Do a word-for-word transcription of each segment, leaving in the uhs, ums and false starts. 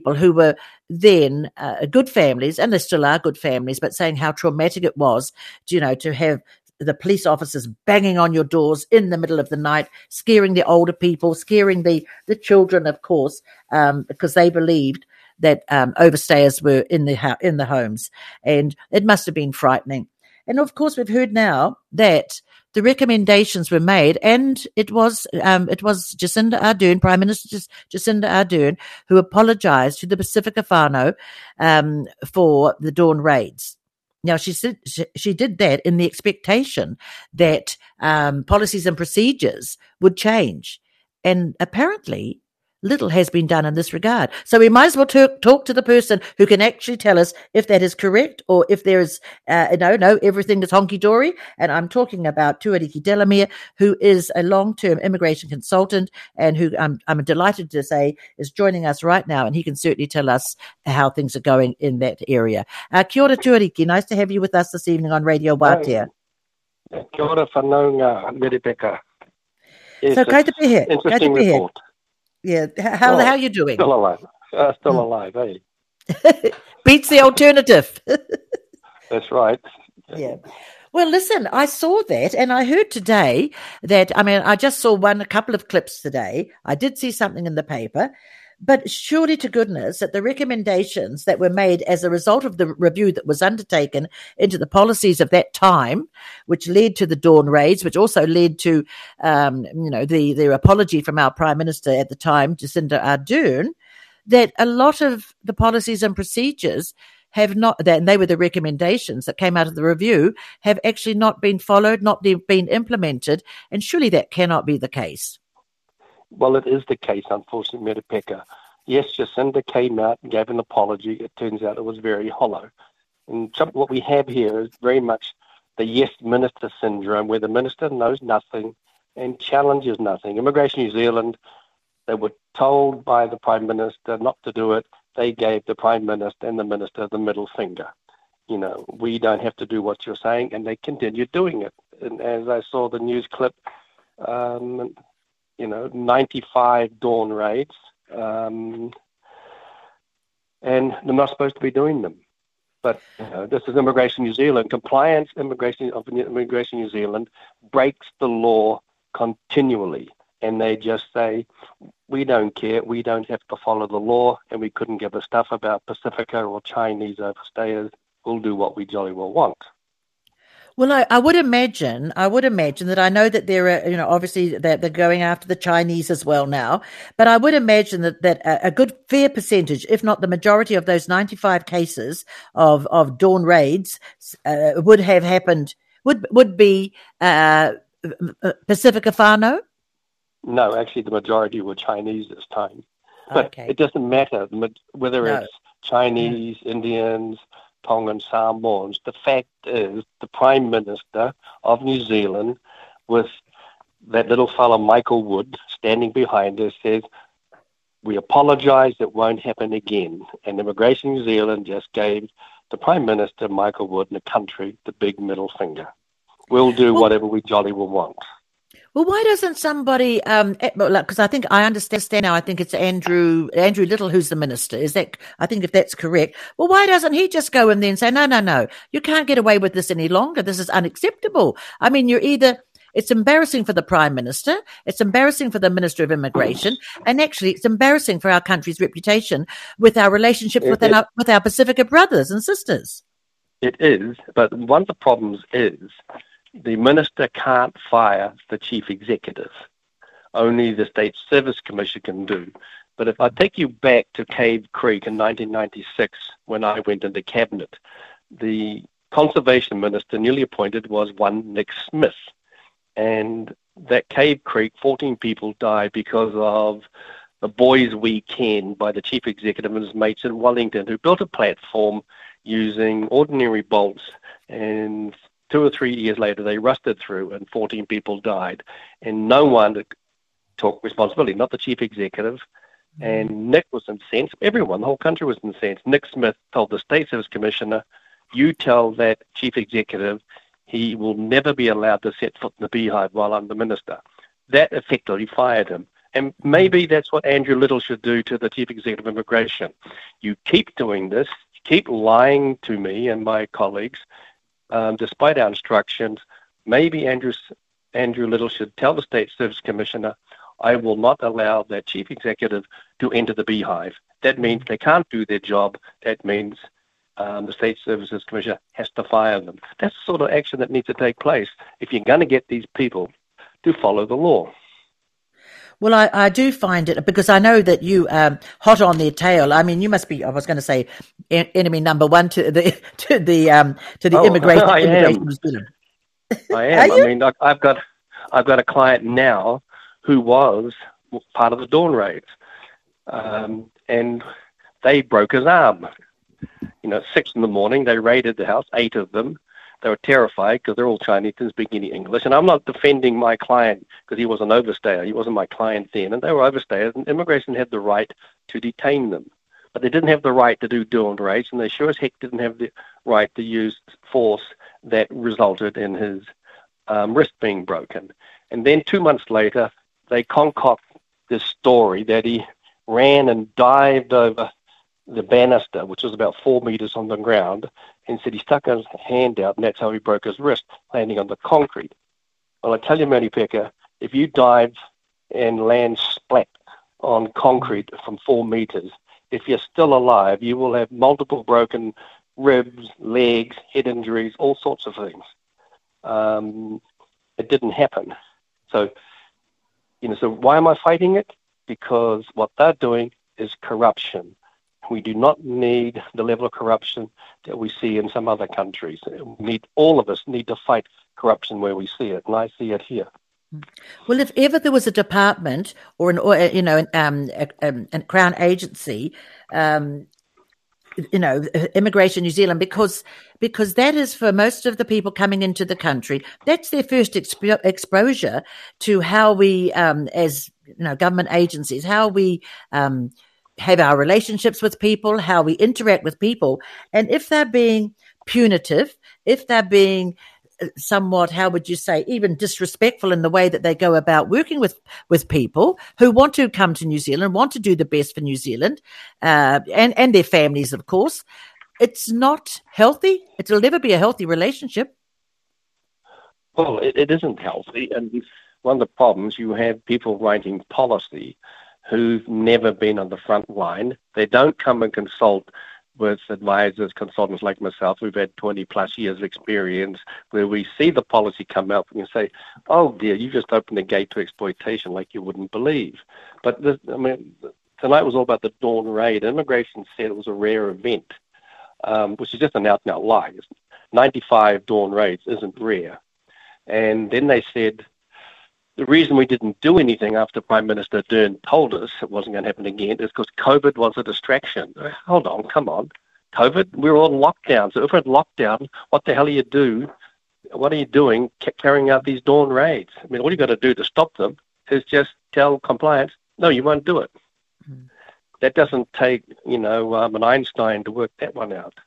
people who were then uh, good families, and they still are good families, but saying how traumatic it was, to, you know, to have the police officers banging on your doors in the middle of the night, scaring the older people, scaring the, the children, of course, um, because they believed that um, overstayers were in the ho- in the homes, and it must have been frightening. And of course, we've heard now that the recommendations were made, and it was um, it was Jacinda Ardern, Prime Minister Jacinda Ardern, who apologised to the Pacifica whānau um, for the dawn raids. Now, she, said, she, she did that in the expectation that um, policies and procedures would change. And apparently, little has been done in this regard. So we might as well t- talk to the person who can actually tell us if that is correct, or if there is, uh, no, no, everything is honky-dory. And I'm talking about Tuariki Delamere, who is a long-term immigration consultant, and who I'm, I'm delighted to say is joining us right now, and he can certainly tell us how things are going in that area. Uh, kia ora, Tuariki. Nice to have you with us this evening on Radio Wātea. Kia ora whanaunga, Meripeka. Yes, so, kai te pehe. Interesting report. Yeah, how, oh, how are you doing? Still alive. Uh, still mm. alive, eh? Beats the alternative. That's right. Yeah. Well, listen, I saw that, and I heard today that, I mean, I just saw one, a couple of clips today. I did see something in the paper, but surely to goodness that the recommendations that were made as a result of the review that was undertaken into the policies of that time, which led to the dawn raids, which also led to, um, you know, the, the apology from our Prime Minister at the time, Jacinda Ardern, that a lot of the policies and procedures have not, that, and they were the recommendations that came out of the review, have actually not been followed, not been implemented, and surely that cannot be the case. Well, it is the case, unfortunately, Meripeka. Yes, Jacinda came out and gave an apology. It turns out it was very hollow. And some, what we have here is very much the yes minister syndrome, where the minister knows nothing and challenges nothing. Immigration New Zealand, they were told by the Prime Minister not to do it. They gave the Prime Minister and the Minister the middle finger. You know, we don't have to do what you're saying, and they continued doing it. And as I saw the news clip, um, you know, ninety-five dawn raids, um, and they're not supposed to be doing them. But you know, this is Immigration New Zealand. Compliance immigration of Immigration New Zealand breaks the law continually, and they just say, we don't care, we don't have to follow the law, and we couldn't give a stuff about Pacifica or Chinese overstayers. We'll do what we jolly well want. Well, I, I would imagine, I would imagine that I know that there are, you know, obviously that they're going after the Chinese as well now, but I would imagine that, that a, a good fair percentage, if not the majority of those ninety-five cases of, of dawn raids uh, would have happened, would, would be uh, Pacifica whānau? No, actually the majority were Chinese this time. But okay. It doesn't matter whether no. it's Chinese, mm. Indians, Tongan, Samoans. The fact is the Prime Minister of New Zealand, with that little fella Michael Wood standing behind her, says, we apologise, it won't happen again. And Immigration New Zealand just gave the Prime Minister, Michael Wood, and the country the big middle finger. We'll do well, whatever we jolly will want. Well, why doesn't somebody, um, because I think I understand now, I think it's Andrew Andrew Little who's the minister. Is that, I think if that's correct, well, why doesn't he just go in there and say, no, no, no, you can't get away with this any longer. This is unacceptable. I mean, you're either, it's embarrassing for the Prime Minister, it's embarrassing for the Minister of Immigration, and actually it's embarrassing for our country's reputation with our relationships with our, with our Pacifica brothers and sisters. It is, but one of the problems is, the minister can't fire the chief executive. Only the State Service Commission can do. But if I take you back to Cave Creek in nineteen ninety-six, when I went into cabinet, the conservation minister newly appointed was one Nick Smith. And that Cave Creek, fourteen people died because of the boys' weekend by the chief executive and his mates in Wellington, who built a platform using ordinary bolts, and two or three years later, they rusted through and fourteen people died. And no one took responsibility, not the chief executive. Mm-hmm. And Nick was incensed. Everyone, the whole country was incensed. Nick Smith told the State Service Commissioner, you tell that chief executive he will never be allowed to set foot in the beehive while I'm the minister. That effectively fired him. And maybe that's what Andrew Little should do to the Chief Executive of Immigration. You keep doing this, you keep lying to me and my colleagues, um, despite our instructions. Maybe Andrew, Andrew Little should tell the State Service Commissioner, I will not allow that Chief Executive to enter the beehive. That means they can't do their job. That means um, the State Services Commissioner has to fire them. That's the sort of action that needs to take place if you're going to get these people to follow the law. Well, I, I do find it, because I know that you um hot on their tail. I mean, you must be, I was going to say, en- enemy number one to the to the um to the Oh, immigration. I immigration am. New Zealand. I am. Are I you? mean, I- I've got I've got a client now who was part of the Dawn raids, um, and they broke his arm. You know, at six in the morning, they raided the house, eight of them. They were terrified because they're all Chinese, didn't speak any English. And I'm not defending my client because he was an overstayer. He wasn't my client then. And they were overstayers, and immigration had the right to detain them. But they didn't have the right to do Dawn raids, and they sure as heck didn't have the right to use force that resulted in his um, wrist being broken. And then two months later, they concoct this story that he ran and dived over the banister, which was about four meters on the ground, and said he stuck his hand out, and that's how he broke his wrist, landing on the concrete. Well, I tell you, Mary Pekka, if you dive and land splat on concrete from four meters, if you're still alive, you will have multiple broken ribs, legs, head injuries, all sorts of things. Um, it didn't happen. So, you know, so why am I fighting it? Because what they're doing is corruption. We do not need the level of corruption that we see in some other countries. We need, all of us need to fight corruption where we see it, and I see it here. Well, if ever there was a department or an, or, you know, an, um, a, a, a Crown agency, um, you know, Immigration New Zealand, because because that is for most of the people coming into the country, that's their first expo- exposure to how we, um, as you know, government agencies, how we um, have our relationships with people, how we interact with people, and if they're being punitive, if they're being somewhat, how would you say, even disrespectful in the way that they go about working with, with people who want to come to New Zealand, want to do the best for New Zealand, uh, and, and their families, of course. It's not healthy. It'll never be a healthy relationship. Well, it, it isn't healthy. And one of the problems, you have people writing policy who've never been on the front line. They don't come and consult with advisors, consultants like myself, who've had twenty plus years of experience, where we see the policy come out and you say, oh dear, you just opened the gate to exploitation like you wouldn't believe. But this, I mean, tonight was all about the Dawn raid. Immigration said it was a rare event, um, which is just an out and out lie. ninety-five Dawn raids isn't rare. And then they said, the reason we didn't do anything after Prime Minister Dern told us it wasn't going to happen again is because COVID was a distraction. Hold on, come on. COVID, we were all in lockdown. So if we're in lockdown, what the hell are you do? What are you doing ca- carrying out these Dawn raids? I mean, all you got to do to stop them is just tell compliance, no, you won't do it. Mm. That doesn't take, you know, um, an Einstein to work that one out.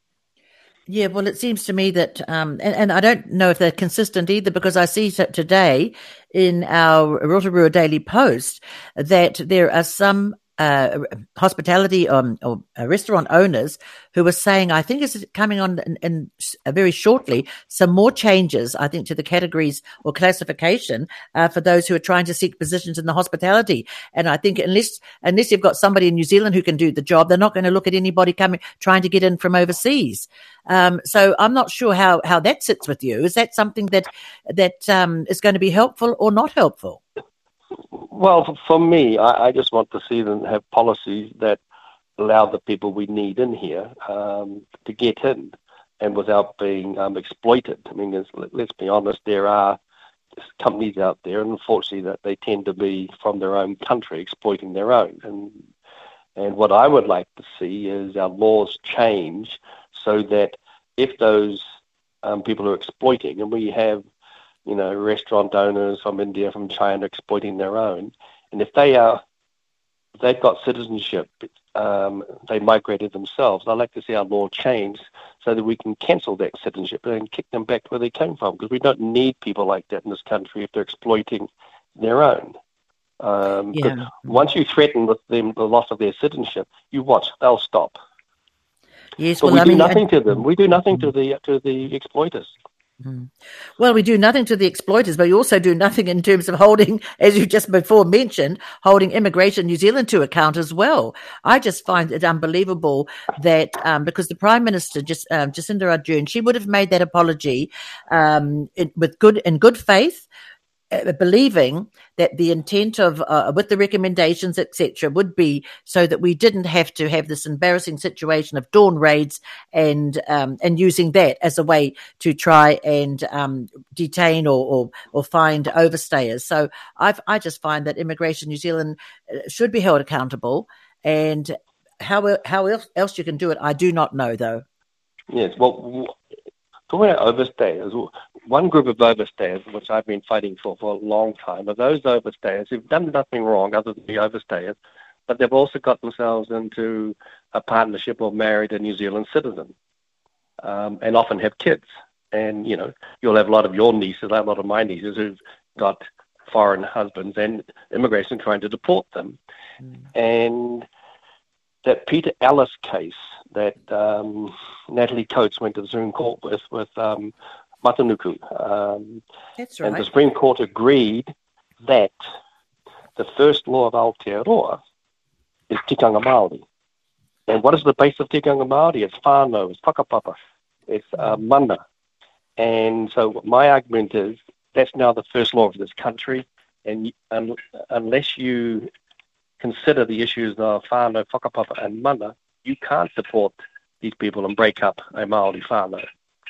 Yeah, well, it seems to me that, um, and, and I don't know if they're consistent either, because I see that today in our Rotorua Daily Post that there are some uh, hospitality um, or uh, restaurant owners who are saying, I think it's coming on in, in uh, very shortly, some more changes, I think, to the categories or classification uh, for those who are trying to seek positions in the hospitality. And I think unless unless you've got somebody in New Zealand who can do the job, they're not going to look at anybody coming trying to get in from overseas. Um, so I'm not sure how, how that sits with you. Is that something that that um, is going to be helpful or not helpful? Well, for me, I, I just want to see them have policies that allow the people we need in here um, to get in and without being um, exploited. I mean, let's be honest, there are companies out there, and unfortunately that they tend to be from their own country exploiting their own. And and what I would like to see is our laws change so that if those um, people are exploiting, and we have, you know, restaurant owners from India, from China exploiting their own, and if they are, if they've got citizenship, um, they migrated themselves, I'd like to see our law change so that we can cancel that citizenship and kick them back to where they came from, because we don't need people like that in this country if they're exploiting their own. Um, because Yeah. once you threaten with them the loss of their citizenship, you watch, they'll stop. Yes, But well, we I do mean, I, nothing to them. We do nothing to mm, the to the exploiters. mm. Well, we do nothing to the exploiters, but we also do nothing in terms of holding, as you just before mentioned, holding Immigration New Zealand to account as well. I just find it unbelievable that um, because the Prime Minister, just um, Jacinda Ardern, she would have made that apology um, in, with good in good faith. Uh, believing that the intent of uh, with the recommendations et cetera would be so that we didn't have to have this embarrassing situation of dawn raids and um, and using that as a way to try and um, detain or, or or find overstayers. So I I just find that Immigration New Zealand should be held accountable, and how how else, else you can do it, I do not know though. Yes, well, talking about overstayers, one group of overstayers, which I've been fighting for for a long time, are those overstayers who've done nothing wrong other than be overstayers, but they've also got themselves into a partnership or married a New Zealand citizen, um, and often have kids. And, you know, you'll have a lot of your nieces, a lot of my nieces who've got foreign husbands and immigration trying to deport them. Mm. And that Peter Ellis case that um, Natalie Coates went to the Supreme Court with, with um, Matanuku. Um, That's right. And the Supreme Court agreed that the first law of Aotearoa is tikanga Māori. And what is the base of tikanga Māori? It's whānau, it's whakapapa, it's uh, mana. And so my argument is that's now the first law of this country. And un- unless you consider the issues of whānau, whakapapa, and mana, you can't support these people and break up a Māori whānau.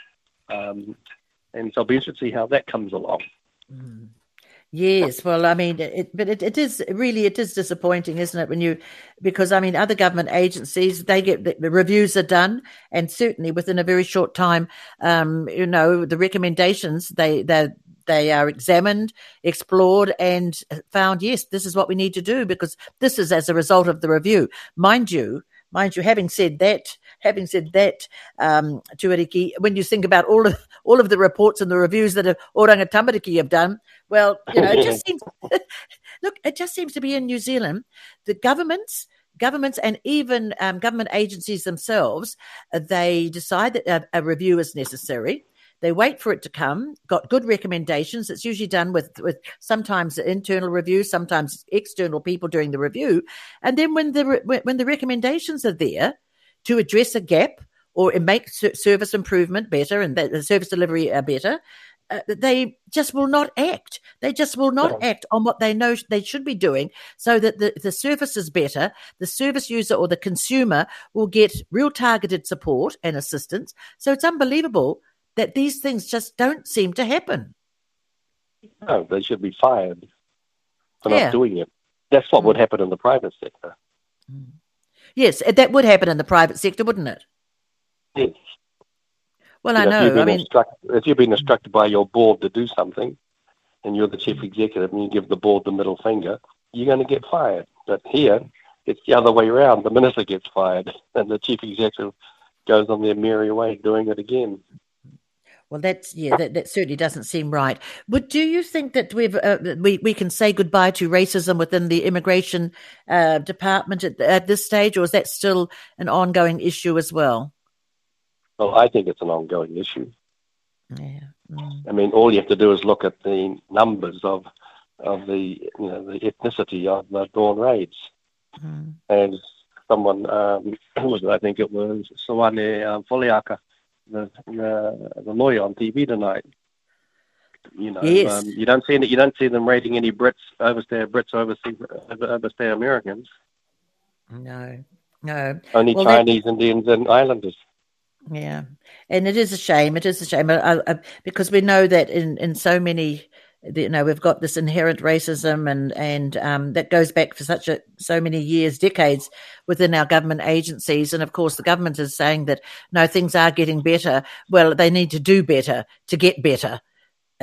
Um, and so I'll be interested to see how that comes along. Mm. Yes, well, I mean, it, but it, it is really, it is disappointing, isn't it? When you, because I mean, other government agencies, they get the, the reviews are done, and certainly within a very short time, um, you know, the recommendations they they they are examined, explored, and found. Yes, this is what we need to do because this is as a result of the review, mind you. Mind you, having said that, having said that, um, Tuariki, when you think about all of all of the reports and the reviews that Oranga Tamariki have done, well, you know, it just seems. Look, it just seems to be in New Zealand, the governments, governments, and even um, government agencies themselves, uh, they decide that a, a review is necessary. They wait for it to come, got good recommendations. It's usually done with, with sometimes internal review, sometimes external people doing the review. And then when the when the recommendations are there to address a gap or make service improvement better and the service delivery better, uh, they just will not act. They just will not Yeah. act on what they know they should be doing so that the, the service is better, the service user or the consumer will get real targeted support and assistance. So it's unbelievable that these things just don't seem to happen. No, they should be fired for Yeah. not doing it. That's what Mm. would happen in the private sector. Yes, that would happen in the private sector, wouldn't it? Yes. Well, You I know, if know. you've I been mean, instruct- if you've been instructed by your board to do something, and you're the chief executive, and you give the board the middle finger, you're going to get fired. But here, it's the other way around. The minister gets fired, and the chief executive goes on their merry way doing it again. well, that's yeah, that, that certainly doesn't seem right. But do you think that we've uh, we we can say goodbye to racism within the immigration uh, department at, at this stage, or is that still an ongoing issue as well? Well, I think it's an ongoing issue. Yeah. Mm. I mean, all you have to do is look at the numbers of of the you know the ethnicity of the dawn raids. Mm. As someone, um, who was it? I think it was Sawane um, Foliaka, the, the the lawyer on T V tonight. You know, Yes. um, you don't see you don't see them raiding any Brits overstay Brits overstay overstay Americans. No, no. Only Well, that- Chinese, Indians, and Islanders. Yeah, and it is a shame. It is a shame I, I, because we know that in, in so many, you know, we've got this inherent racism, and and um, that goes back for such a so many years, decades within our government agencies. And of course, the government is saying that no, things are getting better. Well, they need to do better to get better.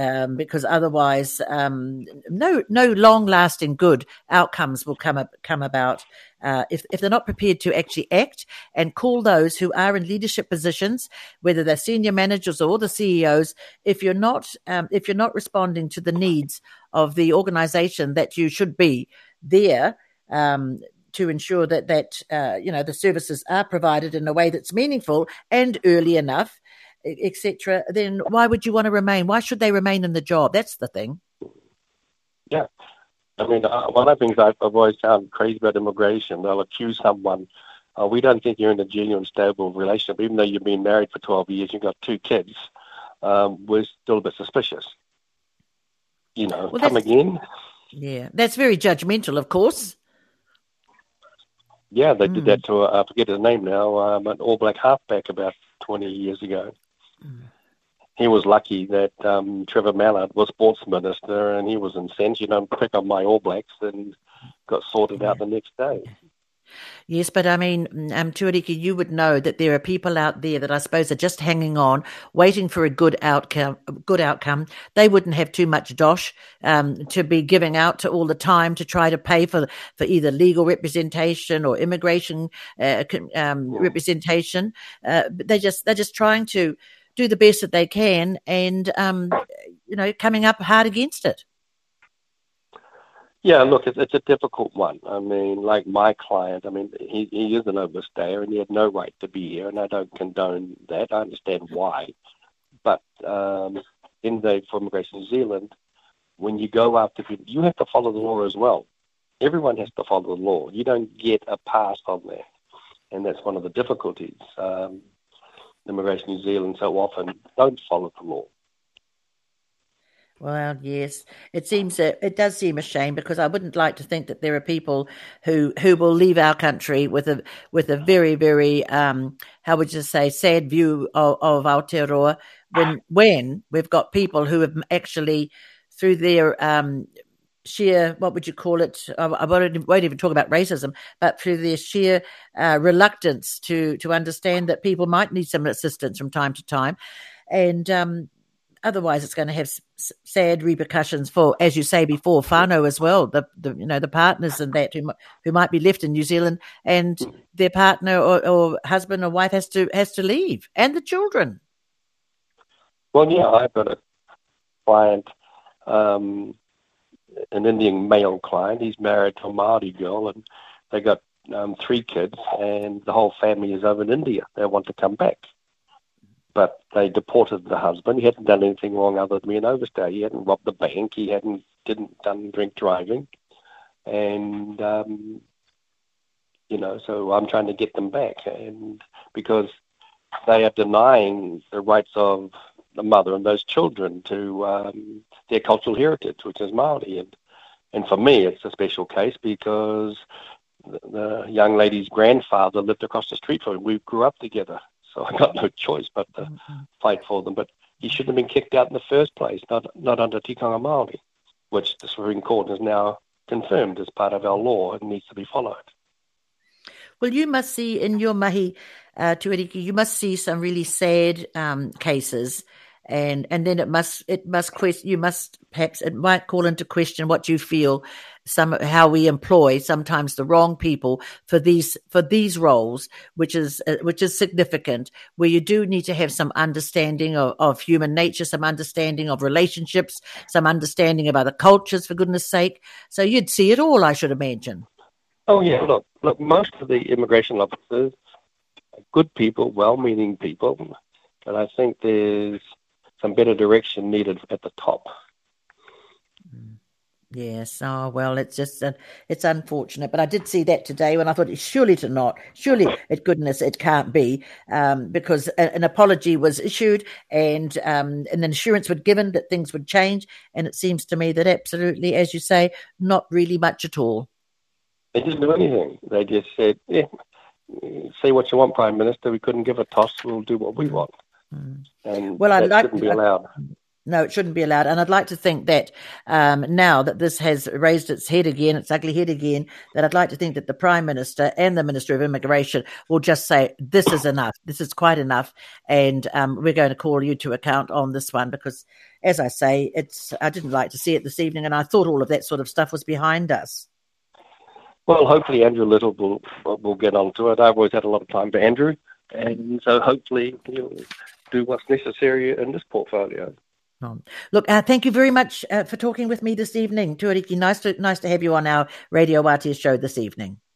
Um, because otherwise, um, no, no long-lasting good outcomes will come up, come about uh, if if they're not prepared to actually act and call those who are in leadership positions, whether they're senior managers or the C E Os. If you're not, um, if you're not responding to the needs of the organisation that you should be there um, to ensure that that uh, you know the services are provided in a way that's meaningful and early enough, et cetera, then why would you want to remain? Why should they remain in the job? That's the thing. Yeah. I mean, uh, one of the things I've, I've always found crazy about immigration, they'll accuse someone, uh, we don't think you're in a genuine, stable relationship, even though you've been married for twelve years, you've got two kids, um, we're still a bit suspicious. You know, well, come again? Yeah, that's very judgmental, of course. Yeah, they mm. did that to, uh, I forget his name now, um, an All Black halfback about twenty years ago. Mm. He was lucky that um, Trevor Mallard was sports minister and he was incensed, you know, pick on my All Blacks and got sorted yeah. out the next day. Yes, but I mean, um, Tuariki, you would know that there are people out there that I suppose are just hanging on, waiting for a good outcome. Good outcome. They wouldn't have too much dosh um, to be giving out to all the time to try to pay for for either legal representation or immigration uh, um, representation. Uh, they just they're just trying to do the best that they can, and um, you know, coming up hard against it. Yeah, look, it's, it's a difficult one. I mean, like my client, I mean, he, he is an overstayer and he had no right to be here, and I don't condone that. I understand why. But um, in the, for Immigration New Zealand, when you go after people, you have to follow the law as well. Everyone has to follow the law. You don't get a pass on there. And that's one of the difficulties. Um, Immigration New Zealand so often don't follow the law. Well, yes, it seems uh, it does seem a shame because I wouldn't like to think that there are people who, who will leave our country with a with a very very um, how would you say sad view of, of Aotearoa when when we've got people who have actually through their um, sheer what would you call it I, I won't, won't even talk about racism, but through their sheer uh, reluctance to to understand that people might need some assistance from time to time, and um, otherwise, it's going to have s- sad repercussions for, as you say before, whānau as well. The, the you know the partners and that who who might be left in New Zealand, and their partner or, or husband or wife has to has to leave, and the children. Well, yeah, I've got a client, um, an Indian male client. He's married to a Māori girl, and they got um, three kids, and the whole family is over in India. They want to come back. But they deported the husband. He hadn't done anything wrong other than be an overstay. He hadn't robbed the bank. He hadn't didn't done drink driving, and um, you know. So I'm trying to get them back, and because they are denying the rights of the mother and those children to um, their cultural heritage, which is Māori, and and for me it's a special case because the, the young lady's grandfather lived across the street from him. We grew up together. So I got no choice but to mm-hmm. fight for them. But he shouldn't have been kicked out in the first place, not not under tikanga Māori, which the Supreme Court has now confirmed as part of our law and needs to be followed. Well, you must see in your mahi, uh, Tuariki, you must see some really sad um, cases, and and then it must it must quest you must perhaps it might call into question what you feel. Some how we employ sometimes the wrong people for these for these roles, which is uh, which is significant. Where you do need to have some understanding of, of human nature, some understanding of relationships, some understanding of other cultures. For goodness' sake, so you'd see it all, I should imagine. Oh yeah, look, look. Most of the immigration officers are good people, well-meaning people, but I think there's some better direction needed at the top. Mm. Yes. Oh, well, it's just, uh, it's unfortunate. But I did see that today when I thought, surely to not, surely, at goodness, it can't be, um, because a, an apology was issued and um, an assurance was given that things would change. And it seems to me that absolutely, as you say, not really much at all. They didn't do anything. They just said, yeah, say what you want, Prime Minister. We couldn't give a toss. We'll do what we want. Mm. And well, that I'd like shouldn't be allowed. No, it shouldn't be allowed. And I'd like to think that um, now that this has raised its head again, its ugly head again, that I'd like to think that the Prime Minister and the Minister of Immigration will just say, this is enough. This is quite enough. And um, we're going to call you to account on this one because, as I say, it's I didn't like to see it this evening, and I thought all of that sort of stuff was behind us. Well, hopefully Andrew Little will, will get onto it. I've always had a lot of time for Andrew, and so hopefully he'll do what's necessary in this portfolio. Look, uh, thank you very much uh, for talking with me this evening, Tuariki. Nice to nice to have you on our Radio Aotea show this evening.